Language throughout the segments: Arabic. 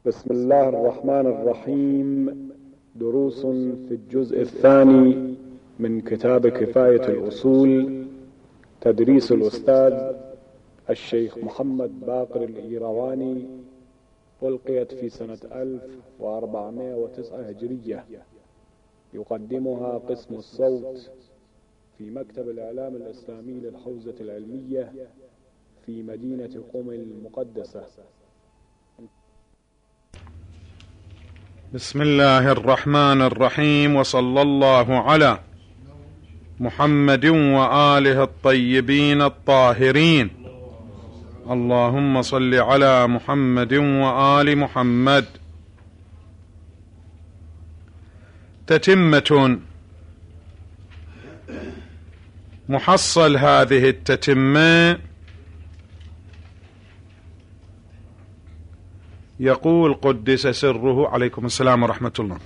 بسم الله الرحمن الرحيم. دروس في الجزء الثاني من كتاب كفاية الأصول، تدريس الأستاذ الشيخ محمد باقر الإيرواني، ألقيت في سنة 1409 هجرية. يقدمها قسم الصوت في مكتب الإعلام الإسلامي للحوزة العلمية في مدينة قم المقدسة. بسم الله الرحمن الرحيم، وصلى الله على محمد وآله الطيبين الطاهرين. اللهم صل على محمد وآل محمد. تتمة. محصل هذه التتمة يقول قدس سره، عليكم السلام ورحمة الله،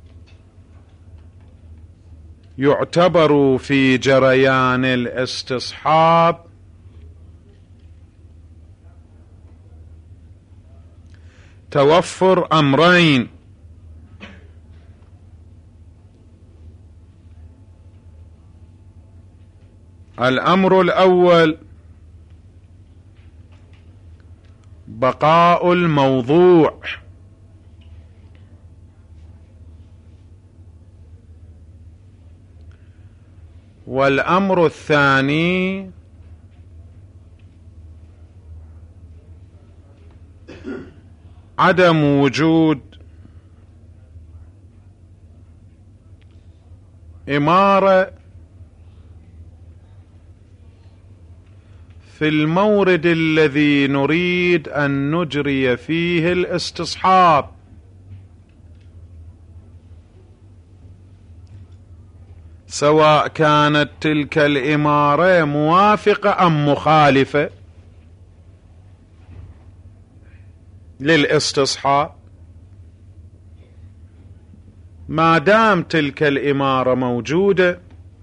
يعتبر في جريان الاستصحاب توفر أمرين: الأمر الأول بقاء الموضوع، والأمر الثاني عدم وجود إمارة في المورد الذي نريد أن نجري فيه الاستصحاب، سواء كانت تلك الإمارة موافقة أم مخالفة للاستصحاب. ما دام تلك الإمارة موجودة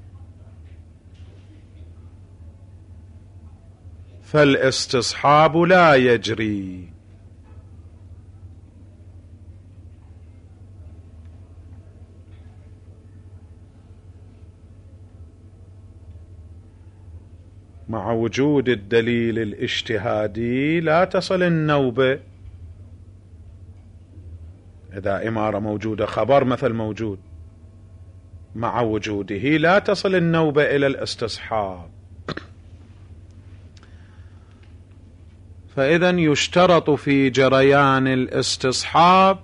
فالاستصحاب لا يجري. مع وجود الدليل الاجتهادي لا تصل النوبة. إذا إمارة موجودة، خبر مثل موجود، مع وجوده لا تصل النوبة إلى الاستصحاب. فإذا يشترط في جريان الاستصحاب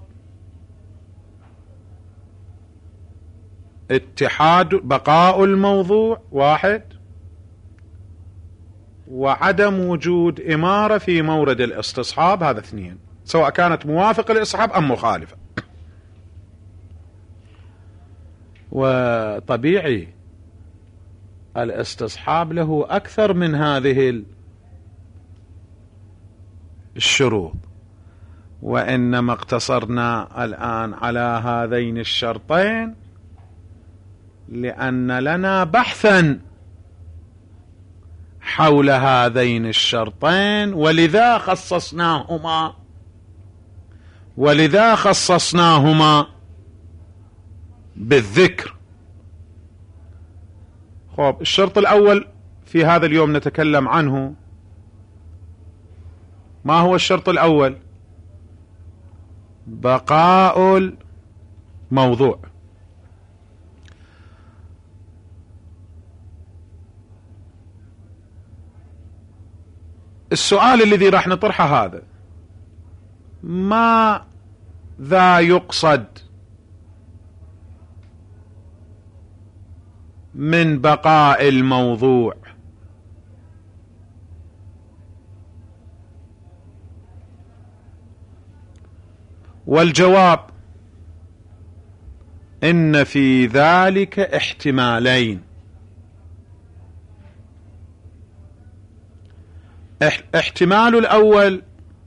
اتحاد بقاء الموضوع واحد، وعدم وجود إمارة في مورد الاستصحاب، هذا اثنين، سواء كانت موافقة للاستصحاب أم مخالفة. وطبيعي الاستصحاب له أكثر من هذه الشروط، وإنما اقتصرنا الآن على هذين الشرطين لأن لنا بحثا حول هذين الشرطين، ولذا خصصناهما بالذكر. خب، الشرط الأول في هذا اليوم نتكلم عنه. ما هو الشرط الأول؟ بقاء الموضوع. السؤال الذي راح نطرحه هذا: ماذا يقصد من بقاء الموضوع؟ والجواب إن في ذلك احتمالين. احتمال الأول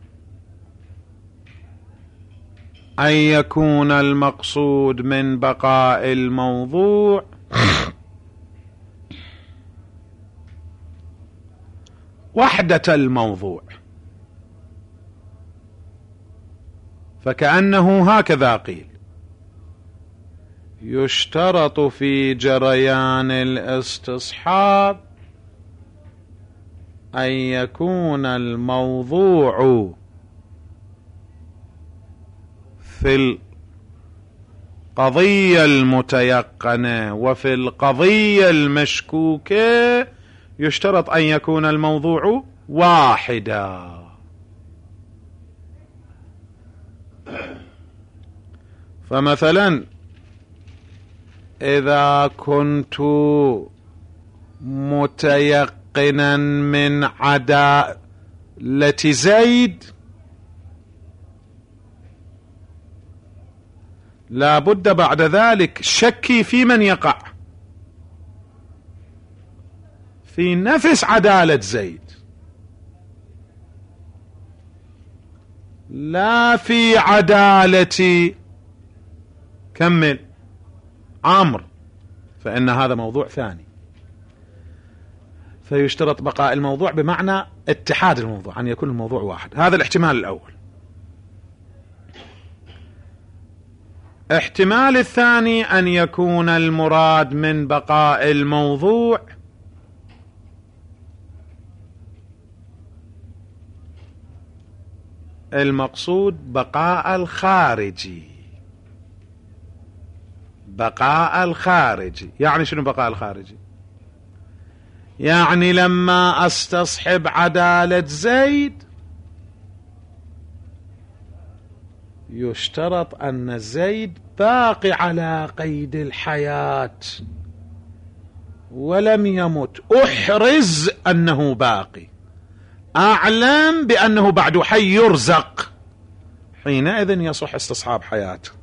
أن يكون المقصود من بقاء الموضوع وحدة الموضوع، فكأنه هكذا قيل: يشترط في جريان الاستصحاب أن يكون الموضوع في القضية المتيقنة وفي القضية المشكوكة يشترط أن يكون الموضوع واحدا. فمثلا إذا كنت متيقنا من عدالة زيد لا بد بعد ذلك شكي في من يقع في نفس عدالة زيد، لا في عدالة كمل عمرو، فإن هذا موضوع ثاني. فيشترط بقاء الموضوع بمعنى اتحاد الموضوع، أن يكون الموضوع واحد. هذا الاحتمال الأول. احتمال الثاني أن يكون المراد من بقاء الموضوع المقصود بقاء الخارجي. بقاء الخارجي يعني شنو بقاء الخارجي؟ يعني لما استصحب عدالة زيد يشترط أن زيد باقي على قيد الحياة ولم يمت، أحرز أنه باقي، أعلم بأنه بعد حي يرزق، حينئذ يصح استصحاب حياته.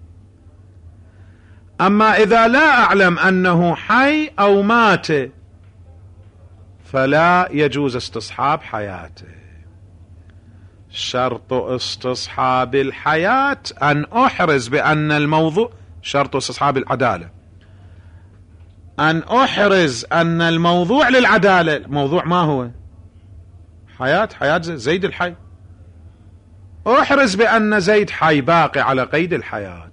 أما إذا لا أعلم أنه حي أو مات فلا يجوز استصحاب حياته. شرط استصحاب الحياة أن أحرز بأن الموضوع، شرط استصحاب العدالة أن أحرز أن الموضوع للعدالة، الموضوع ما هو؟ حياة زيد الحي، أحرز بأن زيد حي باقي على قيد الحياة.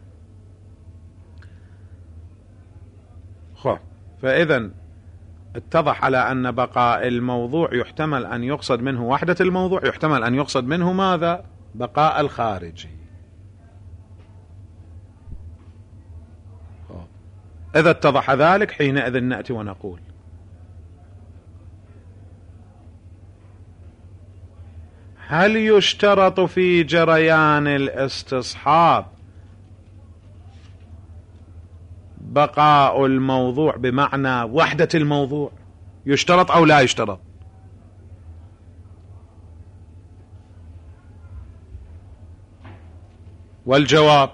فإذا اتضح على أن بقاء الموضوع يحتمل أن يقصد منه وحدة الموضوع، يحتمل أن يقصد منه ماذا؟ بقاء الخارجي. إذا اتضح ذلك حينئذ نأتي ونقول: هل يشترط في جريان الاستصحاب بقاء الموضوع بمعنى وحدة الموضوع؟ يشترط أو لا يشترط؟ والجواب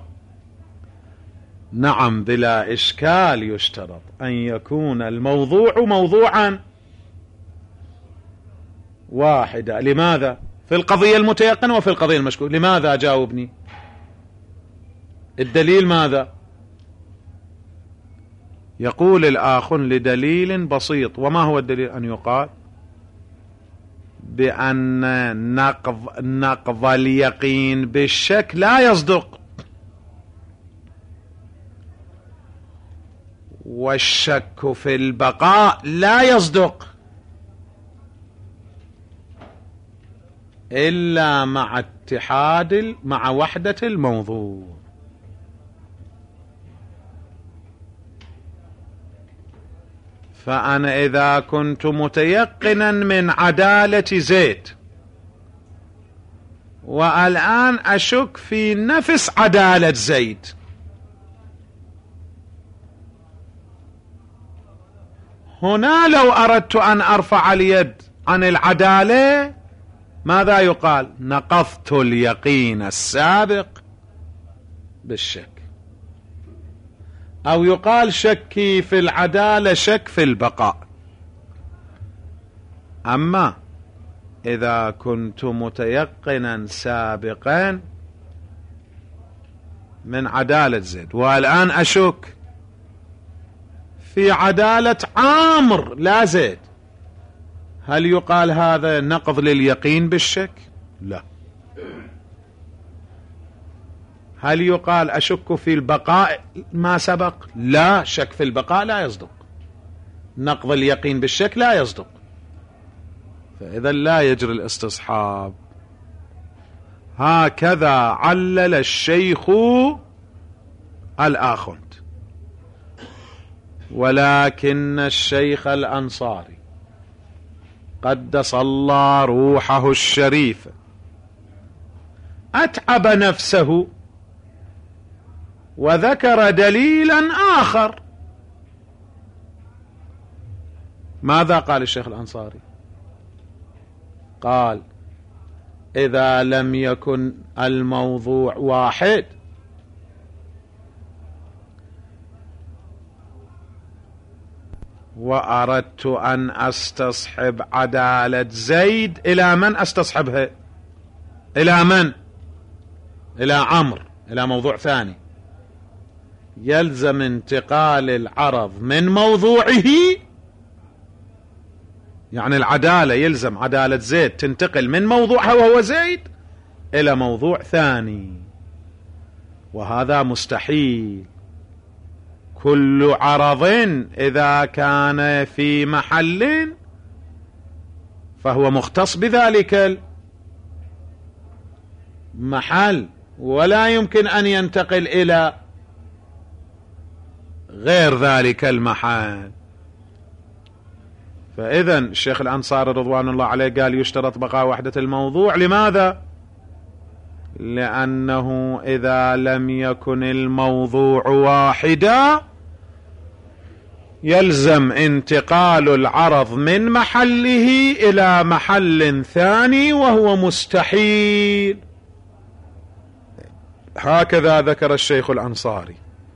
نعم بلا إشكال يشترط أن يكون الموضوع موضوعا واحدا. لماذا؟ في القضية المتيقنة وفي القضية المشكوكة. لماذا؟ جاوبني. الدليل ماذا؟ يقول الآخر لدليل بسيط. وما هو الدليل؟ أن يقال بأن نقض اليقين بالشك لا يصدق، والشك في البقاء لا يصدق إلا مع وحدة الموضوع. فأنا إذا كنت متيقنا من عدالة زيد والآن أشك في نفس عدالة زيد، هنا لو أردت أن أرفع اليد عن العدالة ماذا يقال؟ نقضت اليقين السابق بالشك، أو يقال شكي في العدالة شك في البقاء. أما إذا كنت متيقنا سابقا من عدالة زيد والآن أشك في عدالة عامر لا زيد، هل يقال هذا نقض لليقين بالشك؟ لا. هل يقال أشك في البقاء ما سبق؟ لا، شك في البقاء لا يصدق، نقض اليقين بالشك لا يصدق، فإذا لا يجري الاستصحاب. هكذا علل الشيخ الآخوند. ولكن الشيخ الأنصاري قدس الله روحه الشريفة أتعب نفسه وذكر دليلا آخر. ماذا قال الشيخ الأنصاري؟ قال: إذا لم يكن الموضوع واحد وأردت أن أستصحب عدالة زيد، إلى من أستصحبها؟ إلى من؟ إلى عمرو، إلى موضوع ثاني. يلزم انتقال العرض من موضوعه، يعني العدالة يلزم عدالة زيد تنتقل من موضوعها وهو زيد إلى موضوع ثاني، وهذا مستحيل. كل عرض إذا كان في محل فهو مختص بذلك المحل، ولا يمكن أن ينتقل إلى غير ذلك المحل. فإذا الشيخ الأنصاري رضوان الله عليه قال يشترط بقاء وحدة الموضوع. لماذا؟ لأنه إذا لم يكن الموضوع واحدا يلزم انتقال العرض من محله إلى محل ثاني، وهو مستحيل. هكذا ذكر الشيخ الأنصاري.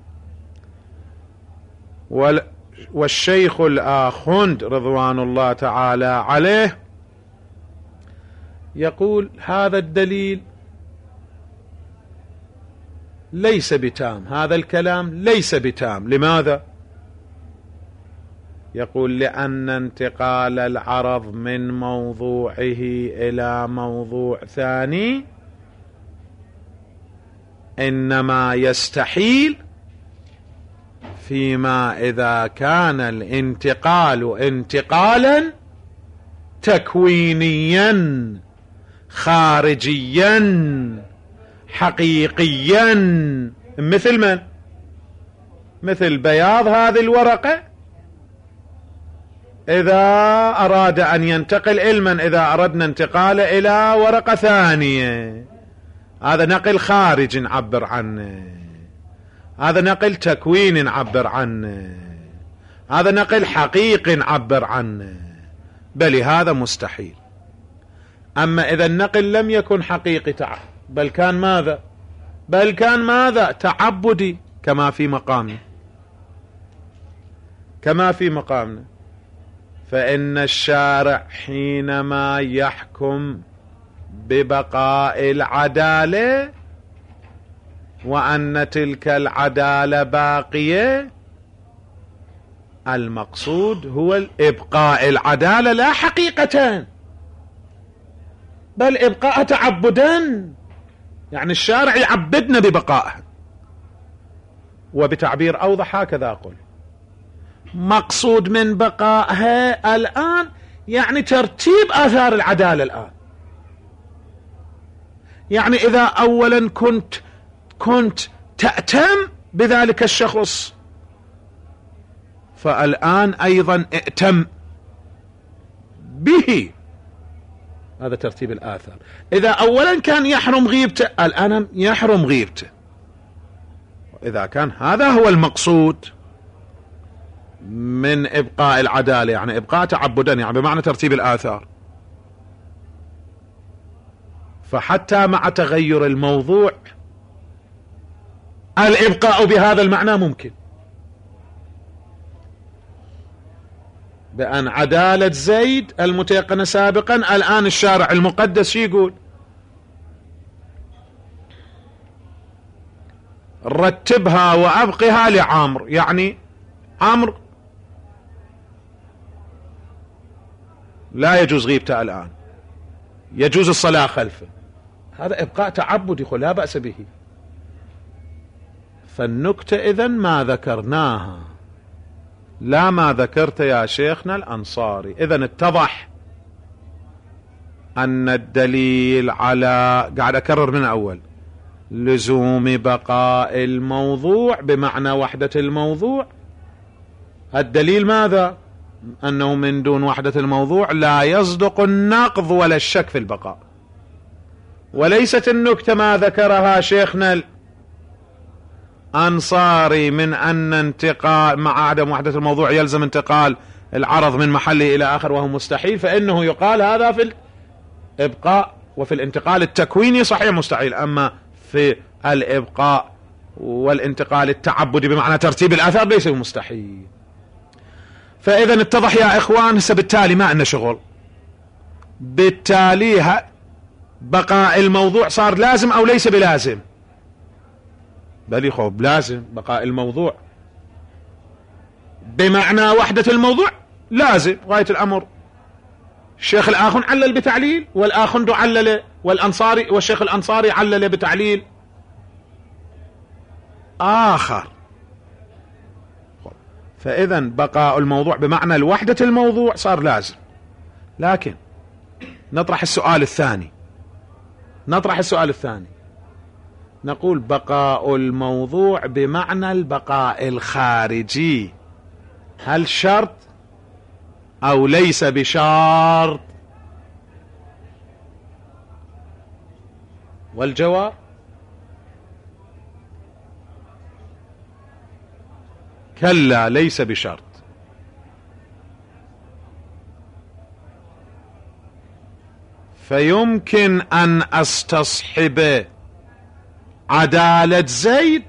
والشيخ الآخوند رضوان الله تعالى عليه يقول هذا الدليل ليس بتام، هذا الكلام ليس بتام. لماذا؟ يقول لأن انتقال العرض من موضوعه إلى موضوع ثاني إنما يستحيل فيما إذا كان الانتقال انتقالا تكوينيا خارجيا حقيقيا. مثل من؟ مثل بياض هذه الورقة، إذا أراد أن ينتقل علما، إذا أردنا انتقاله إلى ورقة ثانية، هذا نقل خارج نعبر عنه، هذا نقل تكوين نعبر عنه، هذا نقل حقيقي نعبر عنه، بل هذا مستحيل. أما إذا النقل لم يكن حقيقي بل كان ماذا؟ بل كان ماذا؟ تعبدي، كما في مقامنا، كما في مقامنا. فإن الشارع حينما يحكم ببقاء العدالة وأن تلك العدالة باقية، المقصود هو إبقاء العدالة لا حقيقة، بل إبقاء تعبدا، يعني الشارع يعبدنا ببقائها. وبتعبير أوضح هكذا أقول: مقصود من بقائها الآن يعني ترتيب آثار العدالة الآن. يعني إذا أولا كنت تأتم بذلك الشخص، فالآن أيضا ائتم به، هذا ترتيب الآثار. إذا أولا كان يحرم غيبته، الآن يحرم غيبته. إذا كان هذا هو المقصود من إبقاء العدالة، يعني إبقاء تعبدا، يعني بمعنى ترتيب الآثار، فحتى مع تغير الموضوع الإبقاء بهذا المعنى ممكن، بأن عدالة زيد المتيقنة سابقا الآن الشارع المقدس يقول رتبها وأبقها لعمر، يعني عمرو لا يجوز غيبته الآن، يجوز الصلاة خلفه. هذا إبقاء تعبدي، لا بأس به. فالنكتة إذن ما ذكرناها، لا ما ذكرت يا شيخنا الأنصاري. إذن اتضح أن الدليل على، قاعد أكرر من أول، لزوم بقاء الموضوع بمعنى وحدة الموضوع. الدليل ماذا؟ أنه من دون وحدة الموضوع لا يصدق النقض ولا الشك في البقاء. وليست النكتة ما ذكرها شيخنا الأنصاري من أن انتقال مع عدم وحدة الموضوع يلزم انتقال العرض من محله إلى آخر وهو مستحيل، فإنه يقال هذا في الإبقاء وفي الانتقال التكويني صحيح مستحيل، أما في الإبقاء والانتقال التعبدي بمعنى ترتيب الآثار ليس مستحيل. فإذا اتضح يا إخوان، بالتالي ما عندنا شغل، بالتالي بقاء الموضوع صار لازم أو ليس بلازم؟ بل يخوب لازم بقاء الموضوع بمعنى وحدة الموضوع لازم غاية الأمر. الشيخ الآخر علل بتعليل، والآخر علل، والأنصاري والشيخ الأنصاري علل بتعليل آخر. فإذا بقاء الموضوع بمعنى الوحدة الموضوع صار لازم. لكن نطرح السؤال الثاني، نقول بقاء الموضوع بمعنى البقاء الخارجي هل شرط أو ليس بشرط؟ والجواب كلا، ليس بشرط. فيمكن أن أستصحب عدالة زيد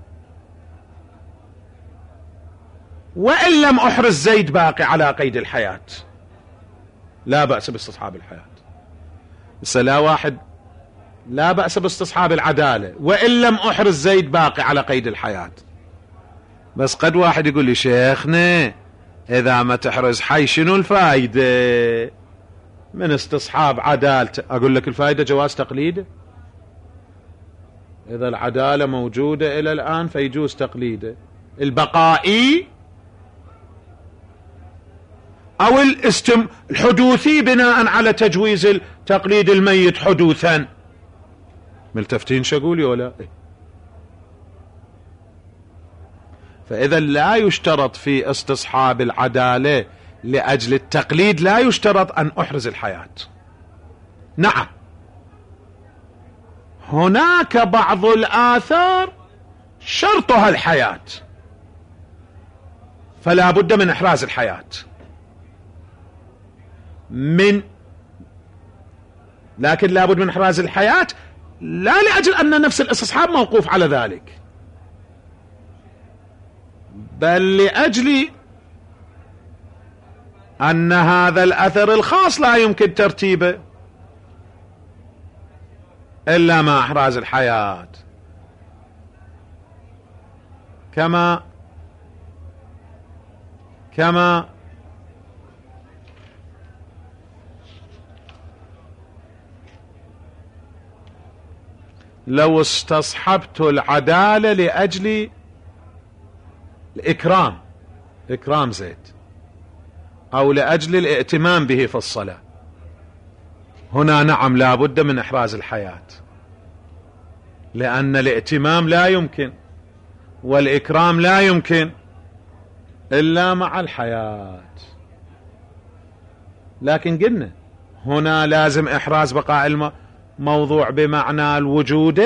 وإن لم أحرز زيد باقي على قيد الحياة، لا بأس باستصحاب الحياة. لا بأس باستصحاب العدالة وإن لم أحرز زيد باقي على قيد الحياة. بس قد واحد يقول لي شيخنا إذا ما تحرز حي شنو الفائدة من استصحاب عدالته؟ أقول لك الفائدة جواز تقليده. إذا العدالة موجودة إلى الآن فيجوز تقليده البقائي أو الحدوثي بناء على تجويز تقليد الميت حدوثا. ملتفتين شقولي ولا؟ فإذا لا يشترط في استصحاب العدالة لأجل التقليد، لا يشترط أن أحرز الحياة. نعم هناك بعض الآثار شرطها الحياة فلا بد من إحراز الحياة، لكن لا بد من إحراز الحياة لا لأجل أن نفس الاستصحاب موقوف على ذلك، بل لأجل أن هذا الأثر الخاص لا يمكن ترتيبه إلا مع إحراز الحياة. كما لو استصحبت العدالة لأجل إكرام زيد أو لأجل الائتمام به في الصلاة، هنا نعم لا بد من إحراز الحياة، لأن الائتمام لا يمكن والإكرام لا يمكن إلا مع الحياة. لكن قلنا هنا لازم إحراز بقاء الموضوع بمعنى الوجود،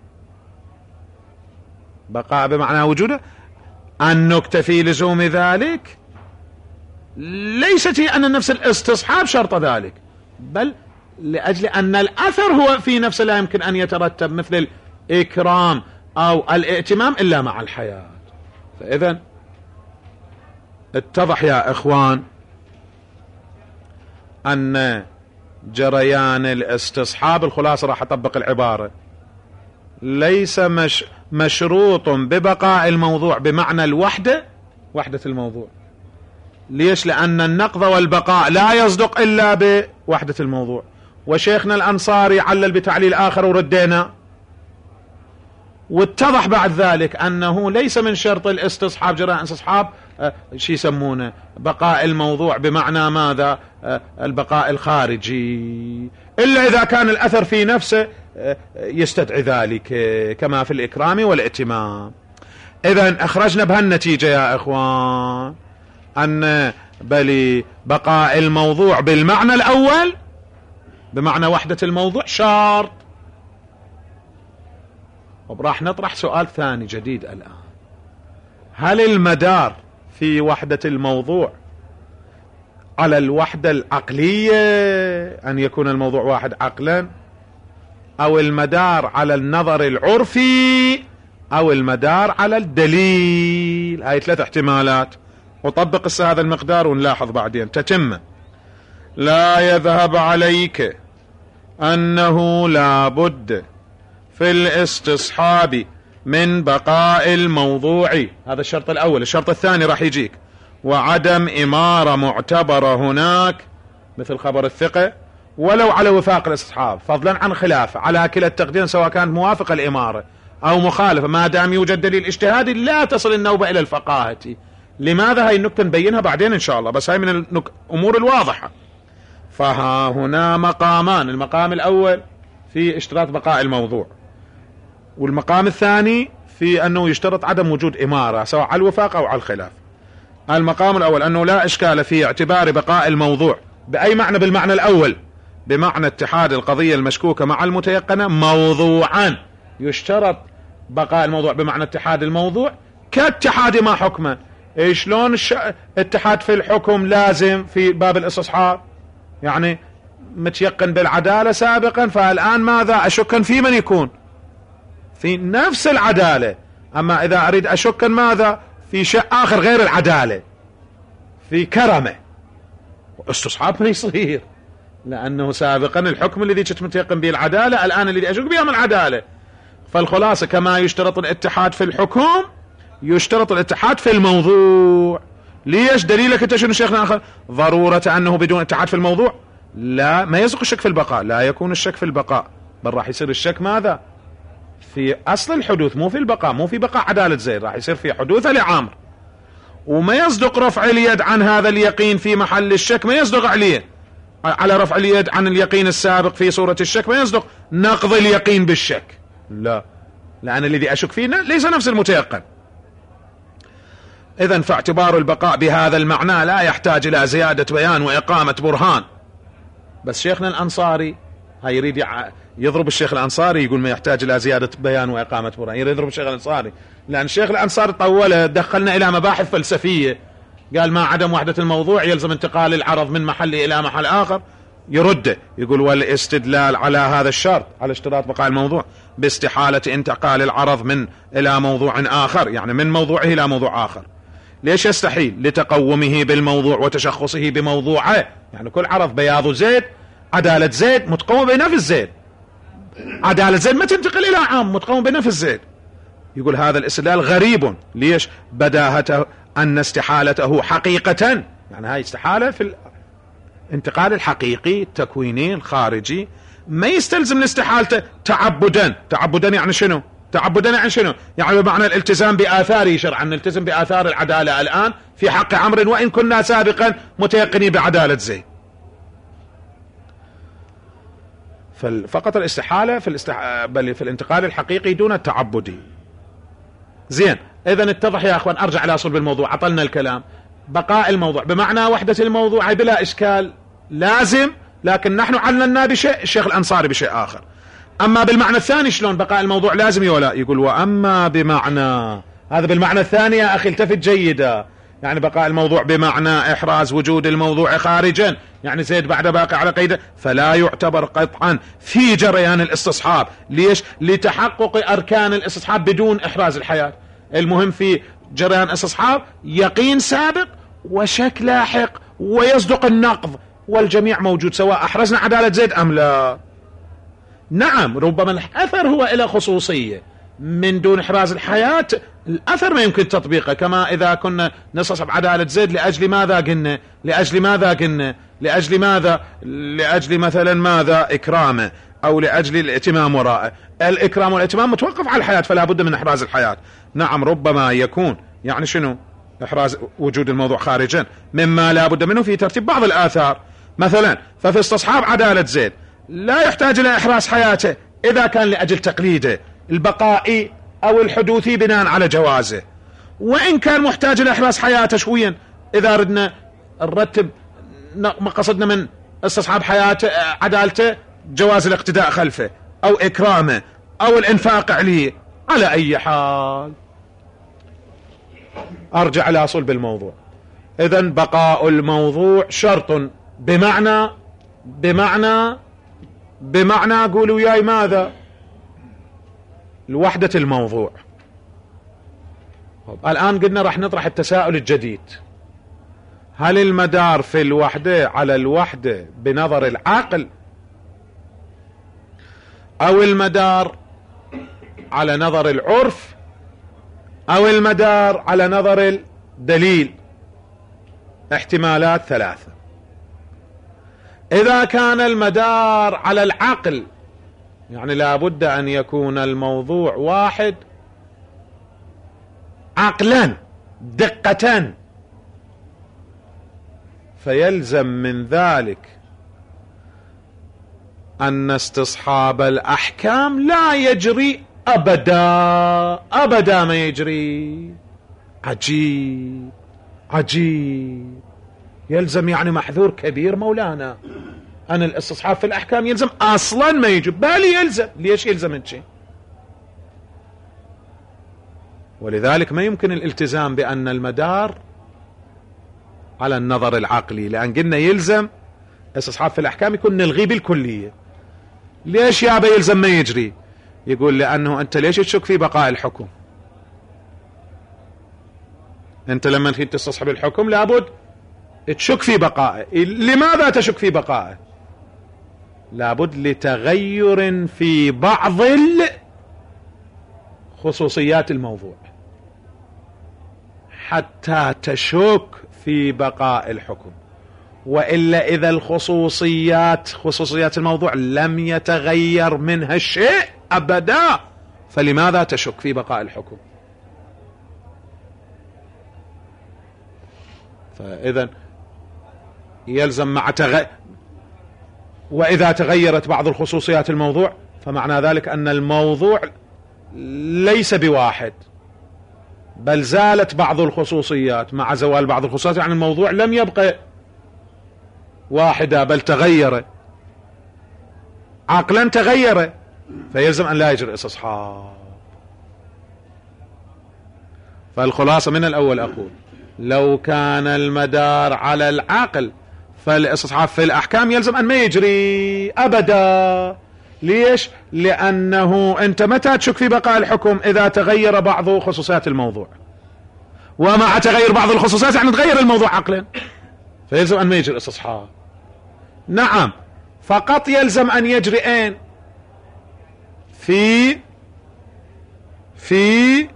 بقاء بمعنى وجوده. النكتة في لزوم ذلك ليست هي أن نفس الاستصحاب شرط ذلك، بل لأجل أن الأثر هو في نفسه لا يمكن أن يترتب مثل الإكرام أو الائتمام إلا مع الحياة. فإذا اتضح يا إخوان أن جريان الاستصحاب، الخلاصة راح أطبق العبارة، ليس مشروط ببقاء الموضوع بمعنى وحدة الموضوع. ليش؟ لأن النقض والبقاء لا يصدق إلا بوحدة الموضوع. وشيخنا الأنصاري علل بتعليل آخر وردينا، واتضح بعد ذلك أنه ليس من شرط الاستصحاب جريان استصحاب شي يسمونه بقاء الموضوع بمعنى ماذا؟ البقاء الخارجي، إلا إذا كان الأثر في نفسه يستدعي ذلك كما في الإكرام والائتمام. إذن أخرجنا بهالنتيجة يا إخوان أن بل بقاء الموضوع بالمعنى الأول بمعنى وحدة الموضوع شرط. وراح نطرح سؤال ثاني جديد الآن: هل المدار في وحدة الموضوع على الوحدة العقلية أن يكون الموضوع واحد عقلا، أو المدار على النظر العرفي، أو المدار على الدليل؟ هاي 3 احتمالات. وطبق هذا المقدار ونلاحظ بعدين تتم. لا يذهب عليك أنه لا بد في الاستصحاب من بقاء الموضوع، هذا الشرط الأول. الشرط الثاني راح يجيك: وعدم إمارة معتبرة هناك مثل خبر الثقة ولو على وفاق الاستصحاب، فضلا عن خلافه على كلا التقدير سواء كانت موافقة الإمارة أو مخالفة، ما دام يوجد دليل اجتهادي لا تصل النوبة إلى الفقاهة. لماذا؟ هاي النكتة نبينها بعدين إن شاء الله، بس هاي من الأمور الواضحة. فها هنا مقامان: المقام الأول في اشتراط بقاء الموضوع، والمقام الثاني في أنه يشترط عدم وجود إمارة سواء على الوفاق أو على الخلاف. المقام الأول أنه لا إشكال في اعتبار بقاء الموضوع بأي معنى؟ بالمعنى الأول بمعنى اتحاد القضية المشكوكة مع المتيقنة موضوعا. يشترط بقاء الموضوع بمعنى اتحاد الموضوع كاتحاد ما حكمه. شلون اتحاد في الحكم لازم في باب الاستصحاب؟ يعني متيقن بالعدالة سابقا، فالآن ماذا؟ أشكا في من يكون في نفس العدالة. أما إذا أريد أشكا ماذا؟ في شيء آخر غير العدالة، في كرمه، استصحاب ما يصير، لأنه سابقا الحكم الذي كنت متيقن به العدالة الآن الذي أشك به من العدالة. فالخلاصة كما يشترط الاتحاد في الحكم يشترط الاتحاد في الموضوع. ليش؟ دليلك انت شنو شيخنا آخر؟ ضرورة أنه بدون اتحاد في الموضوع لا ما يزق الشك في البقاء، لا يكون الشك في البقاء، بل راح يصير الشك ماذا؟ في أصل الحدوث، مو في البقاء، مو في بقاء عدالة زيد، راح يصير في حدوثه لعامر. وما يصدق رفع اليد عن هذا اليقين في محل الشك، ما يصدق عليه على رفع اليد عن اليقين السابق في صورة الشك، ما يصدق نقض اليقين بالشك، لا، لأن الذي أشك فيه ليس نفس المتيقن. إذن فاعتبار البقاء بهذا المعنى لا يحتاج إلى زيادة بيان وإقامة برهان. بس شيخنا الأنصاري هاي يريد يضرب الشيخ الأنصاري، يقول ما يحتاج إلى زيادة بيان وإقامة برهان، يريد يضرب الشيخ الأنصاري، لأن الشيخ الأنصاري طوله دخلنا إلى مباحث فلسفية، قال ما عدم وحدة الموضوع يلزم انتقال العرض من محل إلى محل آخر. يرده يقول: والاستدلال على هذا الشرط على اشتراط بقاء الموضوع باستحالة انتقال العرض من إلى موضوع آخر، يعني من موضوعه إلى موضوع آخر. ليش يستحيل؟ لتقومه بالموضوع وتشخصه بموضوعه. يعني كل عرض بياض زيد، عدالة زيد متقوم بنفس زيد، عدالة زيد ما تنتقل إلى عام متقوم بنفس زيد. يقول هذا الاستدلال غريب. ليش؟ بداهته أن استحالته حقيقة، يعني هاي استحالة في الانتقال الحقيقي التكويني الخارجي، ما يستلزم الاستحالة تعبدا. تعبدا يعني شنو؟ تعبدا يعني شنو؟ يعني بمعنى الالتزام بآثاره شرعا، نلتزم بآثار العدالة الآن في حق عمرو وإن كنا سابقا متيقنين بعدالة زيد. فقط الاستحالة بل في الانتقال الحقيقي دون التعبدي. زين، إذن اتضح يا أخوان. أرجع إلى صلب الموضوع، عطلنا الكلام. بقاء الموضوع بمعنى وحدة الموضوع بلا إشكال لازم، لكن نحن عللنا بشيء، الشيخ الأنصاري بشيء آخر. أما بالمعنى الثاني شلون بقاء الموضوع لازم ولا؟ يقول: وأما بمعنى، هذا بالمعنى الثاني يا أخي التفت جيدا، يعني بقاء الموضوع بمعنى إحراز وجود الموضوع خارجا، يعني زيد بعد باقي على قيده، فلا يعتبر قطعا في جريان الاستصحاب. ليش؟ لتحقق أركان الاستصحاب بدون إحراز الحياة. المهم في جريان استصحاب يقين سابق وشك لاحق ويصدق النقض، والجميع موجود سواء أحرزنا عدالة زيد أم لا. نعم، ربما الأثر هو إلى خصوصية من دون إحراز الحياة، الأثر ما يمكن تطبيقه، كما إذا كنا نستصحب عدالة زيد لأجل ماذا قلنا؟ لأجل ماذا قلنا؟ لأجل ماذا؟ لأجل مثلا ماذا؟ إكرامه، أو لأجل الائتمام وراءه. الإكرام والائتمام متوقف على الحياة، فلا بد من إحراز الحياة. نعم ربما يكون يعني شنو إحراز وجود الموضوع خارجا مما لا بد منه في ترتيب بعض الآثار مثلا. ففي استصحاب عدالة زيد لا يحتاج إلى إحراز حياته إذا كان لأجل تقليده البقائي أو الحدوثي بناء على جوازه، وإن كان محتاج إلى إحراز حياته شويا إذا ردنا نرتب ما قصدنا من استصحاب حياته عدالته جواز الاقتداء خلفه أو إكرامه أو الإنفاق عليه. على أي حال أرجع إلى صلب الموضوع. إذن بقاء الموضوع شرط بمعنى قولوا وياي ماذا؟ الوحدة الموضوع. الآن قلنا راح نطرح التساؤل الجديد: هل المدار في الوحدة على الوحدة بنظر العقل، أو المدار على نظر العرف، أو المدار على نظر الدليل؟ احتمالات ثلاثة. إذا كان المدار على العقل يعني لا بد أن يكون الموضوع واحد عقلا دقة، فيلزم من ذلك أن استصحاب الأحكام لا يجري أبدا ما يجري. عجيب يلزم يعني محذور كبير مولانا أن الاستصحاب في الأحكام يلزم أصلا ما يجب، بل يلزم. ليش يلزم الشيء؟ ولذلك ما يمكن الالتزام بأن المدار على النظر العقلي، لأن قلنا يلزم استصحاب في الأحكام يكون نلغي بالكلية. ليش يابا يلزم ما يجري؟ يقول لأنه أنت ليش تشك في بقاء الحكم؟ أنت لما تريد تستصحب الحكم لابد تشك في بقائه. لماذا تشك في بقائه؟ لابد لتغير في بعض خصوصيات الموضوع حتى تشك في بقاء الحكم، وإلا إذا خصوصيات الموضوع لم يتغير منها الشيء أبدا فلماذا تشك في بقاء الحكم؟ فإذا يلزم مع وإذا تغيرت بعض الخصوصيات الموضوع فمعنى ذلك أن الموضوع ليس بواحد، بل زالت بعض الخصوصيات. مع زوال بعض الخصوصيات يعني الموضوع لم يبقى واحدة بل تغير عقلا، تغير، فيلزم أن لا يجري استصحاب. فالخلاصة من الأول أقول لو كان المدار على العقل فالاستصحاب في الأحكام يلزم أن ما يجري أبدا. ليش؟ لأنه أنت متى تشك في بقاء الحكم؟ إذا تغير بعض خصوصيات الموضوع، ومع تغير بعض الخصوصيات يعني تغير الموضوع عقلا، فيلزم أن ما يجري استصحاب. نعم، فقط يلزم أن يجري أين؟ في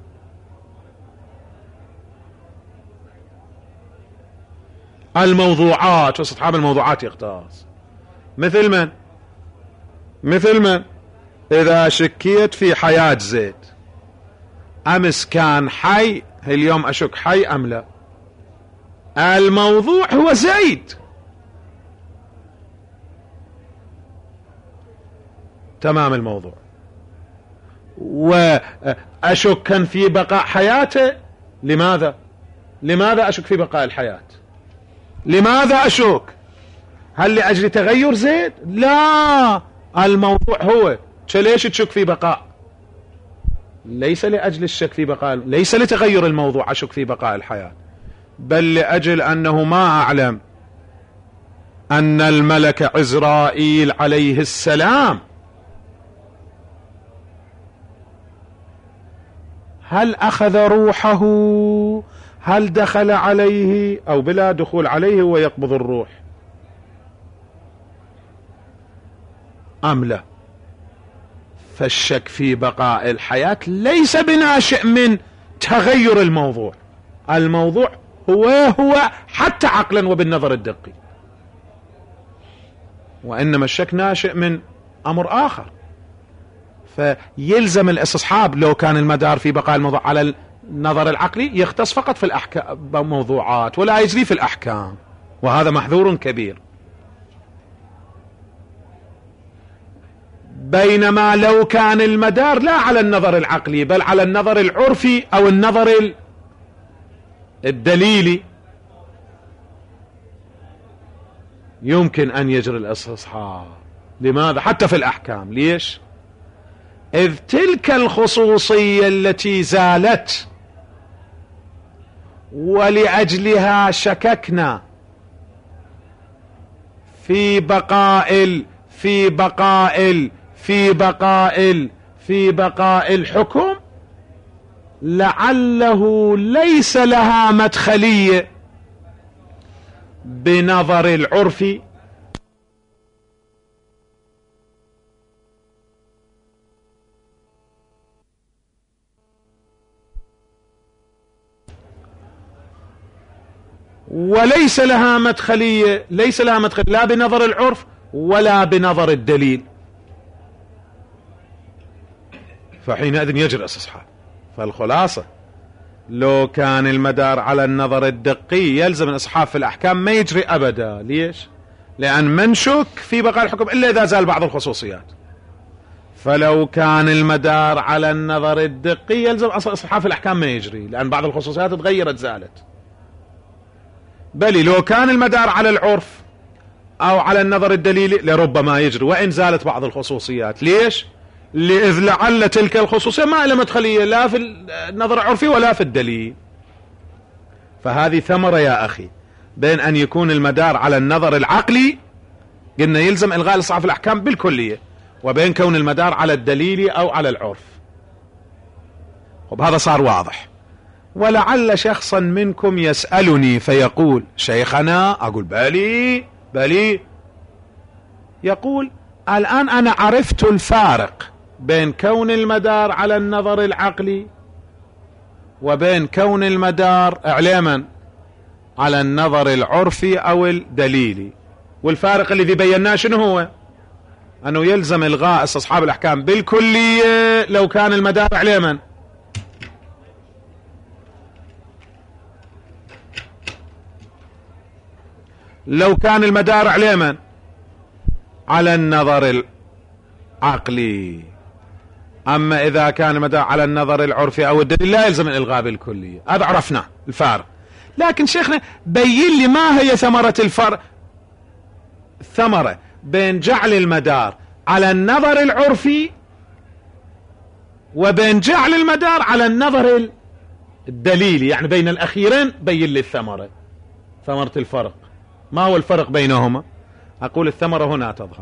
الموضوعات، واستصحاب الموضوعات يختص. مثل من إذا شكيت في حياة زيد، أمس كان حي، اليوم أشك حي أم لا؟ الموضوع هو زيد، تمام الموضوع، وأشك كان في بقاء حياته. لماذا أشك في بقاء الحياة؟ لماذا أشك؟ هل لأجل تغير زيد؟ لا، الموضوع هو ليش تشك في بقاء؟ ليس لأجل الشك في بقاء، ليس لتغير الموضوع أشك في بقاء الحياة، بل لأجل أنه ما أعلم أن الملك عزرائيل عليه السلام هل أخذ روحه، هل دخل عليه أو بلا دخول عليه ويقبض الروح أم لا؟ فالشك في بقاء الحياة ليس بناشئ من تغير الموضوع، الموضوع هو حتى عقلا وبالنظر الدقي، وإنما الشك ناشئ من أمر آخر. فيلزم الاستصحاب لو كان المدار في بقاء الموضوع على النظر العقلي يختص فقط في الأحكام موضوعات ولا يجري في الأحكام، وهذا محذور كبير. بينما لو كان المدار لا على النظر العقلي بل على النظر العرفي أو النظر الدليلي يمكن أن يجري الاستصحاب. لماذا؟ حتى في الأحكام. ليش؟ إذ تلك الخصوصية التي زالت ولأجلها شككنا في بقاء الحكم لعله ليس لها مدخلية بنظر العرف وليس لها مدخلية لا بنظر العرف ولا بنظر الدليل، فحينئذ يجري الاستصحاب. فالخلاصة لو كان المدار على النظر الدقي يلزم الاستصحاب في الأحكام ما يجري أبدا. ليش؟ لأن من شك في بقاء الحكم إلا إذا زال بعض الخصوصيات. فلو كان المدار على النظر الدقي يلزم الاستصحاب في الأحكام ما يجري، لأن بعض الخصوصيات تغيرت زالت. بل لو كان المدار على العرف أو على النظر الدليلي لربما يجري وإن زالت بعض الخصوصيات. ليش؟ لإذ لعل تلك الخصوصية ما لها مدخلية لا في النظر العرفي ولا في الدليل. فهذه ثمرة يا أخي بين أن يكون المدار على النظر العقلي قلنا يلزم إلغاء الاستصحاب في الأحكام بالكلية، وبين كون المدار على الدليل أو على العرف. وبهذا صار واضح. ولعل شخصا منكم يسألني فيقول شيخنا، أقول بلي يقول الآن أنا عرفت الفارق بين كون المدار على النظر العقلي وبين كون المدار إعلاما على النظر العرفي أو الدليلي. والفارق الذي بيناه شنو هو؟ أنه يلزم إلغاء استصحاب الأحكام بالكلية لو كان المدار إعلاما، لو كان المدار إعلاما على النظر العقلي. أما إذا كان المدار على النظر العرفي أو الدليل لا يلزم الإلغاء بالكلية. هذا عرفنا الفارق. لكن شيخنا بين لي ما هي ثمرة الفرق، الثمرة بين جعل المدار على النظر العرفي وبين جعل المدار على النظر الدليلي، يعني بين الأخيرين بين لي الثمرة، ثمرة الفرق. ما هو الفرق بينهما؟ أقول الثمرة هنا تظهر.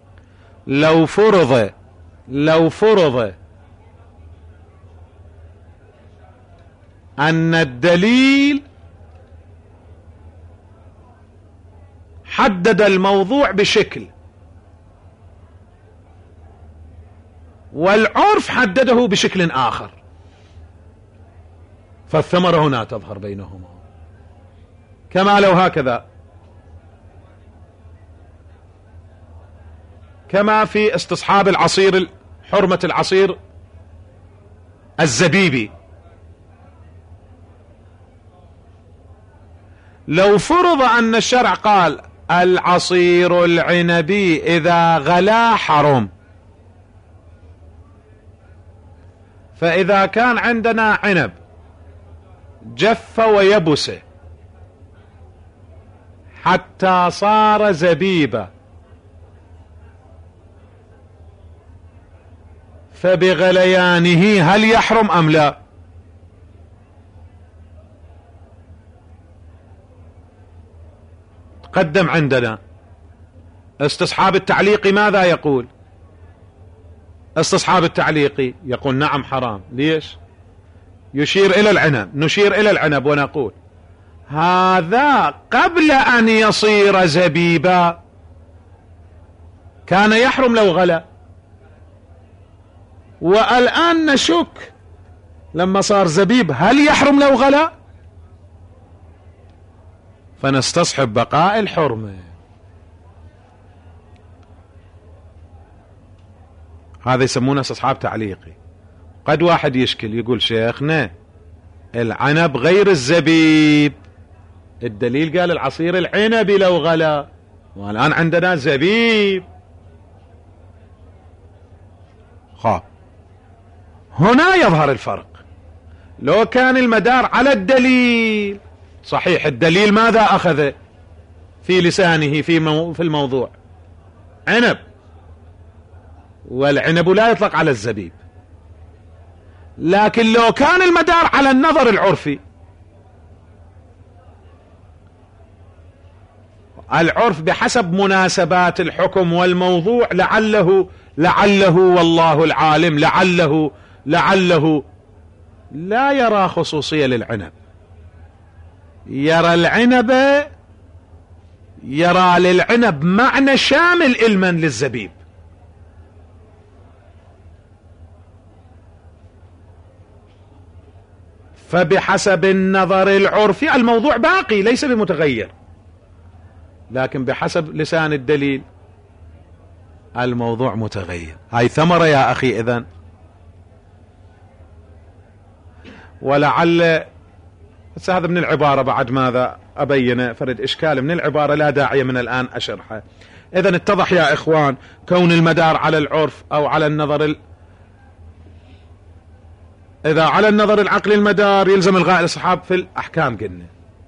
لو فرض أن الدليل حدد الموضوع بشكل والعرف حدده بشكل آخر، فالثمرة هنا تظهر بينهما. كما لو هكذا، كما في استصحاب العصير، حرمة العصير الزبيبي. لو فرض أن الشرع قال العصير العنبي إذا غلا حرم، فإذا كان عندنا عنب جف ويبس حتى صار زبيبا، فبغليانه هل يحرم أم لا؟ قدم عندنا استصحاب التعليقي ماذا يقول؟ استصحاب التعليقي يقول نعم حرام. ليش؟ يشير إلى العنب، نشير إلى العنب ونقول هذا قبل أن يصير زبيبا كان يحرم لو غلا، والآن نشك لما صار زبيب هل يحرم لو غلا؟ فنستصحب بقاء الحرمة. هذا يسمونه استصحاب تعليقي. قد واحد يشكل يقول شيخنا العنب غير الزبيب، الدليل قال العصير العنبي لو غلا، والآن عندنا زبيب. هنا يظهر الفرق. لو كان المدار على الدليل، صحيح الدليل ماذا أخذ في لسانه في الموضوع؟ عنب، والعنب لا يطلق على الزبيب. لكن لو كان المدار على النظر العرفي، العرف بحسب مناسبات الحكم والموضوع، لعله والله العالم لعله لا يرى خصوصية للعنب، يرى للعنب معنى شامل علما للزبيب. فبحسب النظر العرفي الموضوع باقي ليس بمتغير، لكن بحسب لسان الدليل الموضوع متغير. هاي ثمرة يا أخي. إذن ولعل هذا من العبارة بعد ماذا أبين فرد إشكال من العبارة لا داعي من الآن أشرحه. إذن اتضح يا إخوان كون المدار على العرف أو على النظر إذا على النظر العقلي المدار يلزم إلغاء الاستصحاب في الأحكام قلنا،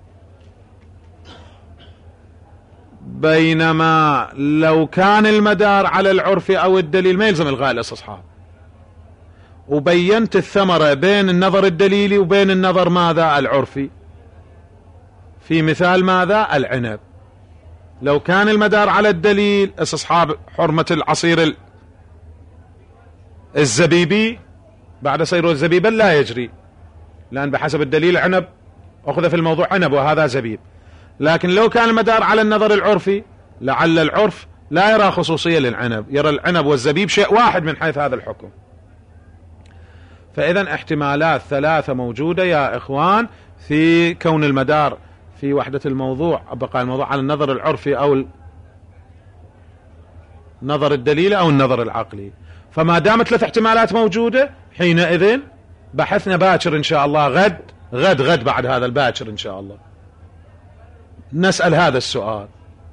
بينما لو كان المدار على العرف أو الدليل ما يلزم إلغاء الاستصحاب. وبينت الثمرة بين النظر الدليلي وبين النظر ماذا العرفي في مثال ماذا العنب. لو كان المدار على الدليل استصحاب حرمة العصير الزبيبي بعد صيره الزبيبا لا يجري، لأن بحسب الدليل عنب أخذ في الموضوع عنب وهذا زبيب. لكن لو كان المدار على النظر العرفي لعل العرف لا يرى خصوصية للعنب، يرى العنب والزبيب شيء واحد من حيث هذا الحكم. فإذا احتمالات ثلاثة موجودة يا إخوان في كون المدار في وحدة الموضوع بقاء الموضوع على النظر العرفي أو النظر الدليلي أو النظر العقلي. فما دامت ثلاث احتمالات موجودة حينئذ بحثنا باكر إن شاء الله غد بعد هذا الباكر إن شاء الله نسأل هذا السؤال: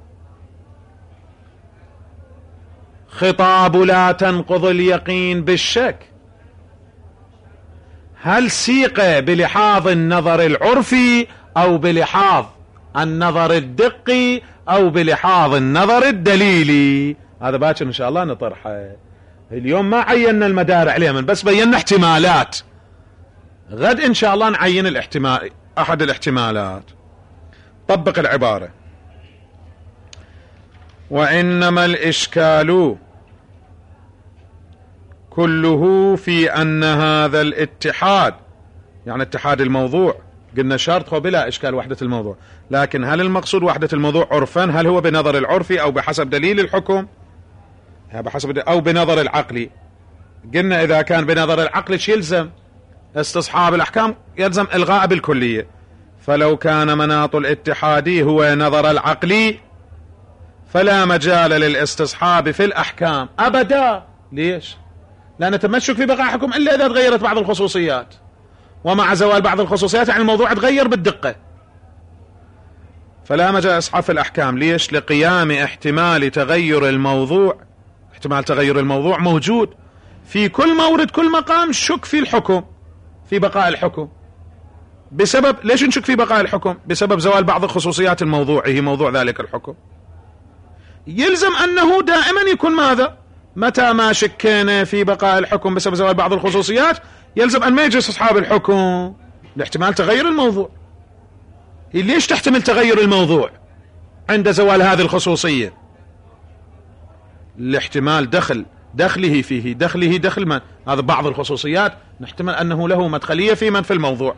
خطاب لا تنقض اليقين بالشك هل سيق بلحاظ النظر العرفي أو بلحاظ النظر الدقي أو بلحاظ النظر الدليلي؟ هذا باكر إن شاء الله نطرحه. اليوم ما عينا المدار عليه من بس بينا احتمالات، غد إن شاء الله نعين الاحتمال أحد الاحتمالات. طبق العبارة: وإنما الإشكال كله في أن هذا الاتحاد، يعني اتحاد الموضوع قلنا شرط بلا إشكال وحدة الموضوع، لكن هل المقصود وحدة الموضوع عرفا؟ هل هو بنظر العرفي أو بحسب دليل الحكم بحسب أو بنظر العقلي؟ قلنا إذا كان بنظر العقل يلزم استصحاب الأحكام، يلزم إلغاء بالكلية. فلو كان مناط الاتحاد هو نظر العقلي فلا مجال للاستصحاب في الأحكام أبدا. ليش؟ لأن تمشك في بقاء حكم إلا إذا تغيرت بعض الخصوصيات، ومع زوال بعض الخصوصيات يعني الموضوع تغير بالدقة. فلا مجال للاستصحاب في الأحكام. ليش؟ لقيام احتمال تغير الموضوع. احتمال تغير الموضوع موجود في كل مورد كل مقام شك في الحكم في بقاء الحكم. بسبب ليش نشك في بقاء الحكم؟ بسبب زوال بعض خصوصيات الموضوع هي موضوع ذلك الحكم. يلزم أنه دائما يكون ماذا؟ متى ما شكينا في بقاء الحكم بسبب زوال بعض الخصوصيات يلزم أن ما يجلس أصحاب الحكم لاحتمال تغير الموضوع. ليش تحتمل تغير الموضوع عند زوال هذه الخصوصية؟ الاحتمال دخله فيه دخل من؟ هذا بعض الخصوصيات نحتمل أنه له مدخلية في من في الموضوع.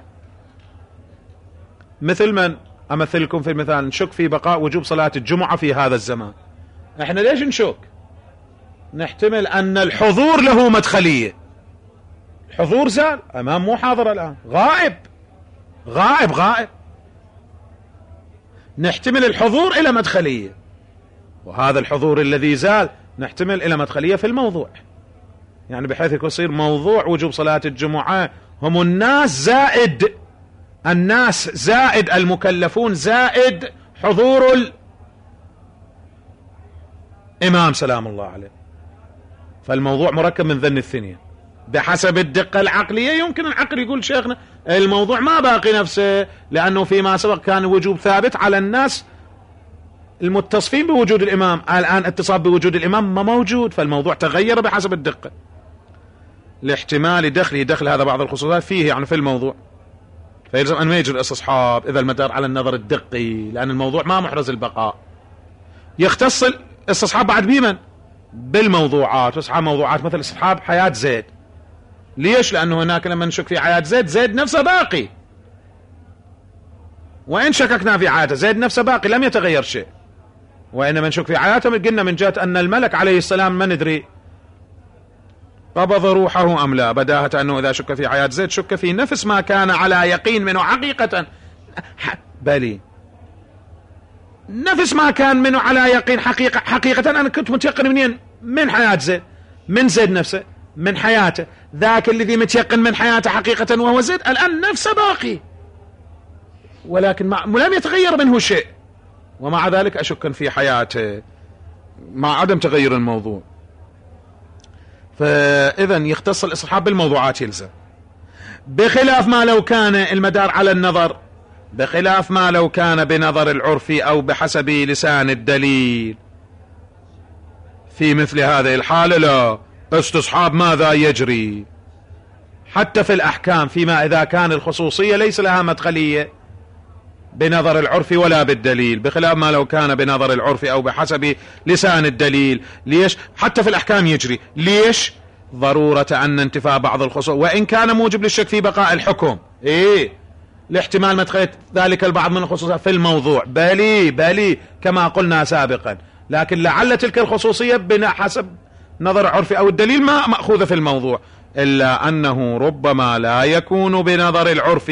مثل من أمثلكم في المثال نشك في بقاء وجوب صلاة الجمعة في هذا الزمان. احنا ليش نشك؟ نحتمل أن الحضور له مدخلية. الحضور زال أمام مو حاضر الآن، غائب. نحتمل الحضور إلى مدخلية، وهذا الحضور الذي زال نحتمل إلى مدخلية في الموضوع. يعني بحيث يصير موضوع وجوب صلاة الجمعة هم الناس زائد المكلفون زائد حضور الإمام سلام الله عليه. فالموضوع مركب من ذن الثنين بحسب الدقة العقلية. يمكن العقل يقول شيخنا الموضوع ما باقي نفسه، لأنه فيما سبق كان وجوب ثابت على الناس المتصفين بوجود الإمام، الآن اتصاب بوجود الإمام ما موجود، فالموضوع تغير بحسب الدقة. لاحتمال دخل هذا بعض الخصوصات فيه يعني في الموضوع، فيلزم أن ما يجري الاستصحاب إذا المدار على النظر الدقي، لأن الموضوع ما محرز البقاء. يختص الاستصحاب بعد بمن؟ بالموضوعات، واستصحاب موضوعات مثل استصحاب حياة زيد. ليش؟ لأنه هناك لما نشك في حياة زيد نفسه باقي، وإن شككنا في حياته زيد نفسه باقي لم يتغير شيء، وإنما نشك في حياته قلنا من جهة أن الملك عليه السلام ما ندري قبض روحه أم لا، بداهة أنه إذا شك في حياة زيد شك في نفس ما كان على يقين منه حقيقة، بلي نفس ما كان منه على يقين حقيقة أنا كنت متيقن منين؟ من حياة زيد، من زيد نفسه، من حياته. ذاك الذي متيقن من حياته حقيقة وهو زيد الآن نفسه باقي، ولكن لم يتغير منه شيء، ومع ذلك أشك في حياته مع عدم تغير الموضوع. فإذا يختص الاستصحاب بالموضوعات يلزم، بخلاف ما لو كان المدار على النظر، بخلاف ما لو كان بنظر العرف أو بحسب لسان الدليل. في مثل هذه الحالة لا استصحاب ماذا يجري حتى في الأحكام، فيما إذا كان الخصوصية ليس لها مدخلية بنظر العرف ولا بالدليل، بخلاف ما لو كان بنظر العرف أو بحسب لسان الدليل. ليش؟ حتى في الأحكام يجري. ليش؟ ضرورة أن انتفاء بعض الخصوص، وإن كان موجب للشك في بقاء الحكم، لاحتمال مدخل ذلك البعض من الخصوصيات في الموضوع، بلي كما قلنا سابقا، لكن لعل تلك الخصوصية بنا حسب نظر عرفي أو الدليل ما مأخوذة في الموضوع، إلا أنه ربما لا يكون بنظر العرف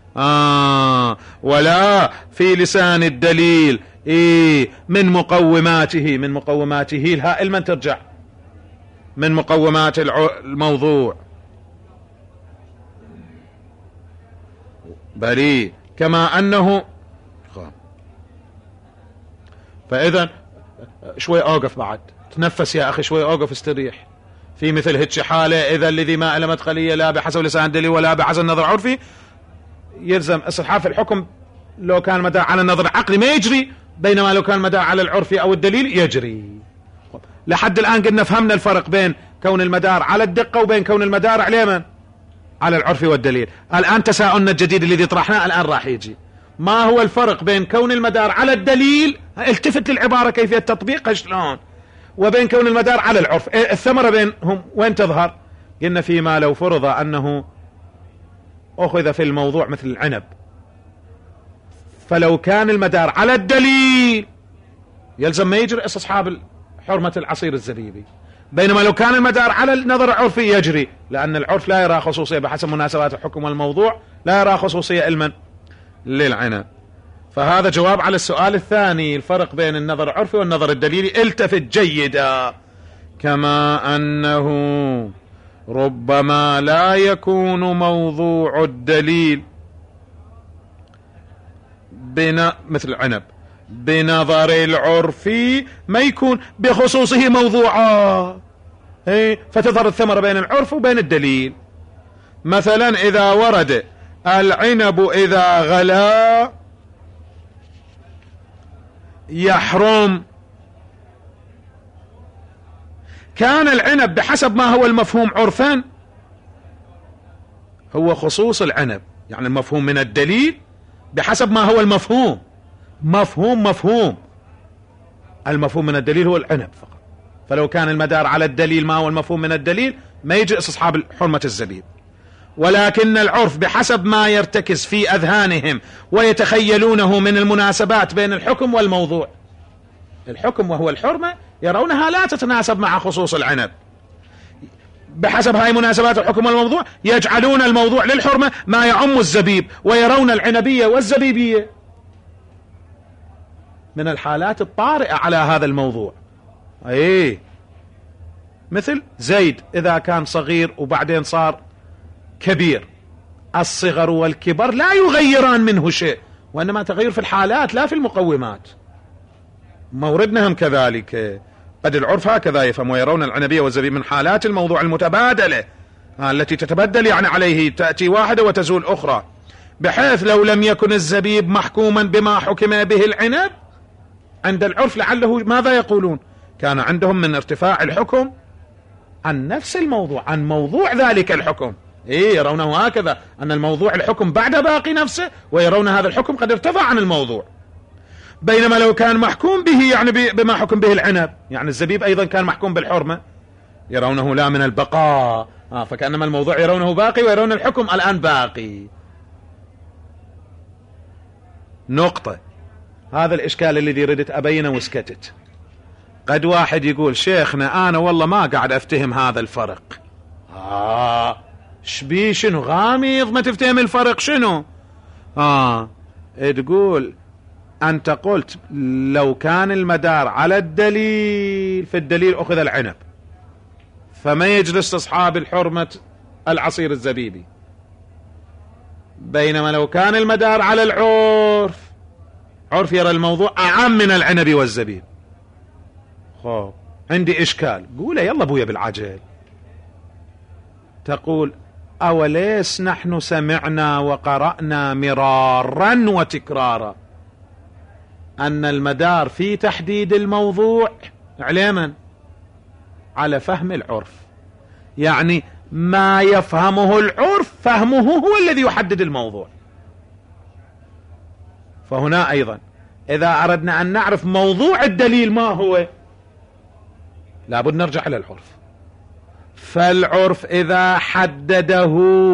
ولا في لسان الدليل من مقوماته الهائل من ترجع من مقومات الموضوع، بلي كما أنه. فإذا شوي أوقف بعد، تنفس يا أخي شوي، أوقف استريح. في مثل هيك حالة إذا الذي ما إلى مدخلية لا بحسب لسان الدليل ولا بحسب النظر العرفي يلزم استصحاب الحكم. لو كان مدار على النظر العقلي ما يجري، بينما لو كان مدار على العرفي أو الدليل يجري. لحد الآن قلنا فهمنا الفرق بين كون المدار على الدقة وبين كون المدار على من؟ على العرف والدليل. الآن تساؤلنا الجديد الذي طرحناه الآن راح يجي، ما هو الفرق بين كون المدار على الدليل، التفت للعبارة كيفية تطبيقها شلون، وبين كون المدار على العرف، الثمرة بينهم وين تظهر؟ قلنا فيما لو فرض أنه أخذ في الموضوع مثل العنب، فلو كان المدار على الدليل يلزم ما يجري استصحاب حرمة العصير الزبيبي، بينما لو كان المدار على النظر العرفي يجري، لأن العرف لا يرى خصوصية بحسب مناسبات الحكم والموضوع، لا يرى خصوصية علما للعنب. فهذا جواب على السؤال الثاني، الفرق بين النظر العرفي والنظر الدليلي. التفت جيدا، كما أنه ربما لا يكون موضوع الدليل مثل العنب بنظر العرفي ما يكون بخصوصه موضوعا، فتظهر الثمرة بين العرف وبين الدليل. مثلا إذا ورد العنب إذا غلا يحرم، كان العنب بحسب ما هو المفهوم عرفا هو خصوص العنب، يعني المفهوم من الدليل بحسب ما هو المفهوم، مفهوم المفهوم من الدليل هو العنب فقط. فلو كان المدار على الدليل ما هو المفهوم من الدليل ما يجي استصحاب حرمة الزبيب. ولكن العرف بحسب ما يرتكز في أذهانهم ويتخيلونه من المناسبات بين الحكم والموضوع، الحكم وهو الحرمة يرونها لا تتناسب مع خصوص العنب، بحسب هاي مناسبات الحكم والموضوع يجعلون الموضوع للحرمة ما يعم الزبيب، ويرون العنبية والزبيبية من الحالات الطارئة على هذا الموضوع. مثل زيد إذا كان صغير وبعدين صار كبير، الصغر والكبر لا يغيران منه شيء، وإنما تغير في الحالات لا في المقومات. موردنا هم كذلك، قد العرف هكذا يفهم، ويرون العنبية والزبيب من حالات الموضوع المتبادلة التي تتبدل يعني عليه، تأتي واحدة وتزول أخرى، بحيث لو لم يكن الزبيب محكوما بما حكم به العنب عند العرف لعله ماذا يقولون؟ كان عندهم من ارتفاع الحكم عن نفس الموضوع، عن موضوع ذلك الحكم. يرونه هكذا، أن الموضوع الحكم بعد باقي نفسه، ويرون هذا الحكم قد ارتفع عن الموضوع. بينما لو كان محكوم به يعني بما حكم به العنب، يعني الزبيب أيضا كان محكوم بالحرمة، يرونه لا من البقاء، فكأنما الموضوع يرونه باقي ويرون الحكم الآن باقي. نقطة. هذا الإشكال الذي ردت أبينه وسكتت. قد واحد يقول شيخنا أنا والله ما قاعد أفتهم هذا الفرق. شبي شنو غامض ما تفتهم الفرق شنو؟ تقول أنت قلت لو كان المدار على الدليل، في الدليل أخذ العنب، فما يجلس أصحاب الحرمة العصير الزبيبي، بينما لو كان المدار على العرف، عرف يرى الموضوع أعم من العنب والزبيب. عندي إشكال. قول يلا بويا بالعجل. تقول أوليس نحن سمعنا وقرأنا مرارا وتكرارا أن المدار في تحديد الموضوع علما على فهم العرف، يعني ما يفهمه العرف فهمه هو الذي يحدد الموضوع. فهنا أيضا إذا أردنا أن نعرف موضوع الدليل ما هو، لابد نرجع إلى العرف. فالعرف إذا حدده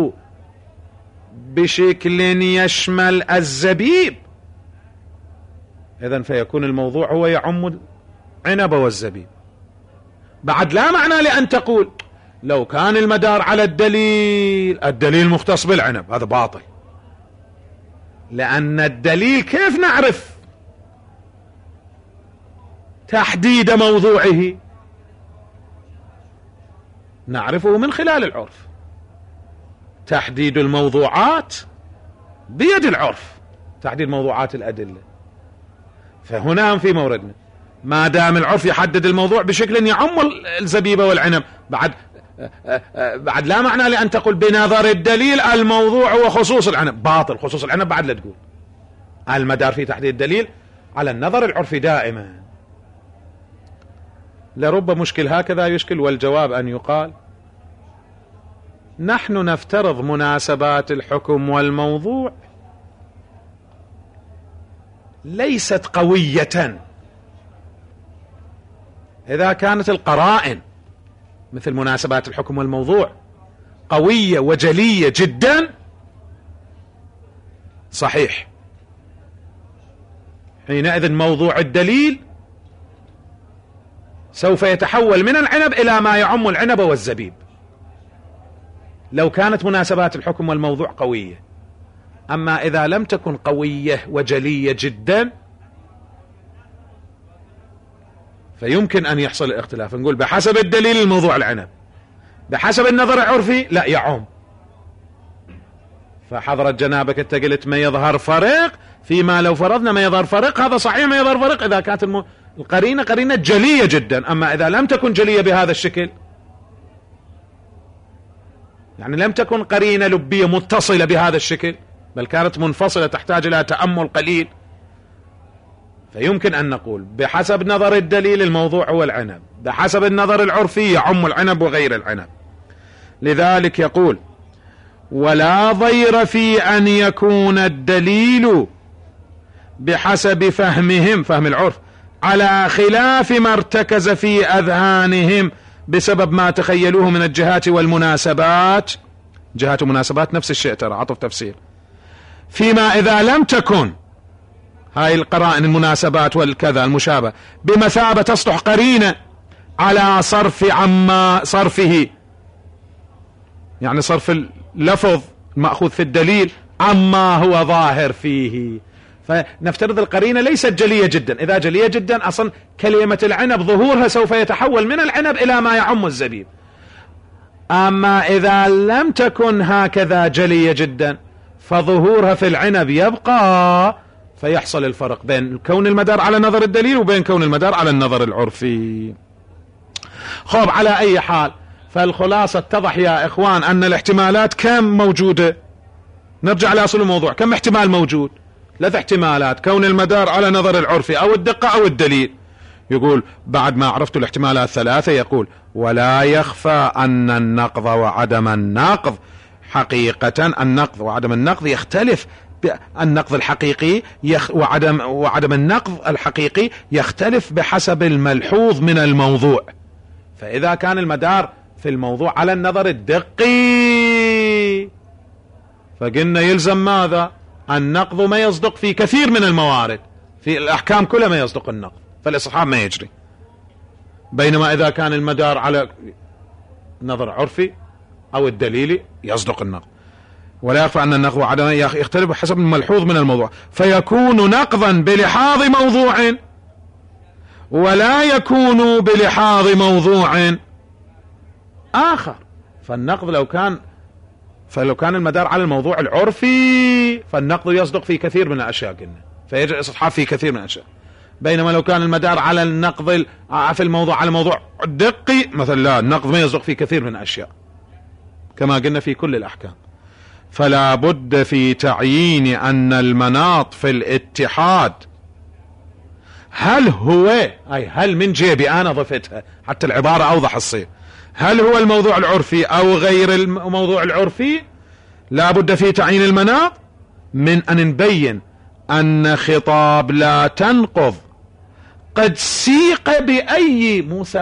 بشكل يشمل الزبيب، إذن فيكون الموضوع هو يعم العنب والزبيب. بعد لا معنى لأن تقول لو كان المدار على الدليل، الدليل مختص بالعنب، هذا باطل. لأن الدليل كيف نعرف تحديد موضوعه؟ نعرفه من خلال العرف. تحديد الموضوعات بيد العرف، تحديد موضوعات الأدلة. فهنا في موردنا ما دام العرف يحدد الموضوع بشكل يعم الزبيبة والعنب، بعد لا معنى لأن تقول بنظر الدليل الموضوع هو خصوص العنب، باطل. خصوص العنب بعد لا تقول. المدار في تحديد الدليل على النظر العرفي دائما. لرب مشكل هكذا يشكل، والجواب أن يقال نحن نفترض مناسبات الحكم والموضوع ليست قوية. إذا كانت القرائن مثل مناسبات الحكم والموضوع قوية وجلية جدا صحيح، حينئذ موضوع الدليل سوف يتحول من العنب إلى ما يعم العنب والزبيب، لو كانت مناسبات الحكم والموضوع قوية. أما إذا لم تكن قوية وجلية جدا فيمكن أن يحصل الاختلاف. نقول بحسب الدليل الموضوع العنب، بحسب النظر العرفي لا يعم. فحضرت جنابك انت قلت ما يظهر فرق، فيما لو فرضنا ما يظهر فرق هذا صحيح، ما يظهر فرق إذا كانت القرينة قرينة جلية جدا. أما إذا لم تكن جلية بهذا الشكل، يعني لم تكن قرينة لبية متصلة بهذا الشكل، بل كانت منفصلة تحتاج إلى تأمل قليل، فيمكن أن نقول بحسب نظر الدليل الموضوع هو العنب، بحسب النظر العرفي يعم العنب وغير العنب. لذلك يقول ولا ضير في أن يكون الدليل بحسب فهمهم، فهم العرف، على خلاف ما ارتكز في أذهانهم بسبب ما تخيلوه من الجهات والمناسبات. جهات ومناسبات نفس الشيء، ترى عطف تفسير. فيما إذا لم تكن هاي القرائن المناسبات والكذا المشابه بمثابة تصلح قرينة على صرف عما صرفه، يعني صرف اللفظ المأخوذ في الدليل عما هو ظاهر فيه، فنفترض القرينة ليست جلية جدا. إذا جلية جدا أصلا كلمة العنب ظهورها سوف يتحول من العنب إلى ما يعم الزبيب. أما إذا لم تكن هكذا جلية جدا فظهورها في العنب يبقى، فيحصل الفرق بين كون المدار على نظر الدليل وبين كون المدار على النظر العرفي. خب، على أي حال فالخلاصة اتضح يا إخوان أن الاحتمالات كم موجودة. نرجع لأصل الموضوع، كم احتمال موجود؟ 3 احتمالات، كون المدار على نظر العرفي أو الدقة أو الدليل. يقول بعد ما عرفت الاحتمالات 3 يقول ولا يخفى أن النقض وعدم النقض حقيقة، النقض وعدم النقض يختلف. النقض الحقيقي وعدم النقض الحقيقي يختلف بحسب الملحوظ من الموضوع. فإذا كان المدار في الموضوع على النظر الدقي فقلنا يلزم ماذا؟ النقض ما يصدق في كثير من الموارد، في الأحكام كلها ما يصدق النقض، فالاستصحاب ما يجري. بينما إذا كان المدار على نظر عرفي أو الدليلي يصدق النقض. ولا يخفى أن النقض وعدم يختلف بحسب الملحوظ من الموضوع، فيكون نقضا بلحاظ موضوع ولا يكون بلحاظ موضوع آخر. فالنقض لو كان المدار على الموضوع العرفي فالنقض يصدق في كثير من الأشياء قلنا، فيجري الاستصحاب في كثير من الأشياء. بينما لو كان المدار على النقض في الموضوع على الموضوع الدقي مثلا لا، النقض ما يصدق في كثير من الأشياء كما قلنا في كل الأحكام. فلا بد في تعيين أن المناط في الاتحاد هل هو هل من جيبي أنا ضفتها حتى العبارة أوضح تصير، هل هو الموضوع العرفي أو غير الموضوع العرفي. لا بد في تعيين المناط من أن نبين أن خطاب لا تنقض قد سيق بأي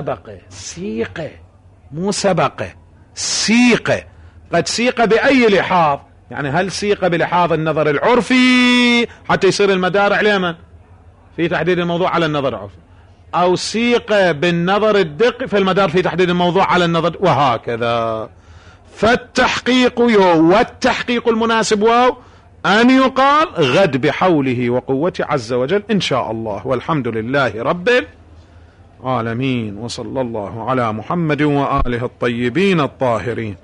سيق قد سيق بأي لحاظ. يعني هل سيق بلحاظ النظر العرفي حتى يصير المدار عليه من في تحديد الموضوع على النظر العرفي، أو سيق بالنظر الدقي في المدار في تحديد الموضوع على النظر، وهكذا. فالتحقيق والتحقيق المناسب أن يقال غد بحوله وقوته عز وجل إن شاء الله. والحمد لله رب العالمين، وصلى الله على محمد وآله الطيبين الطاهرين.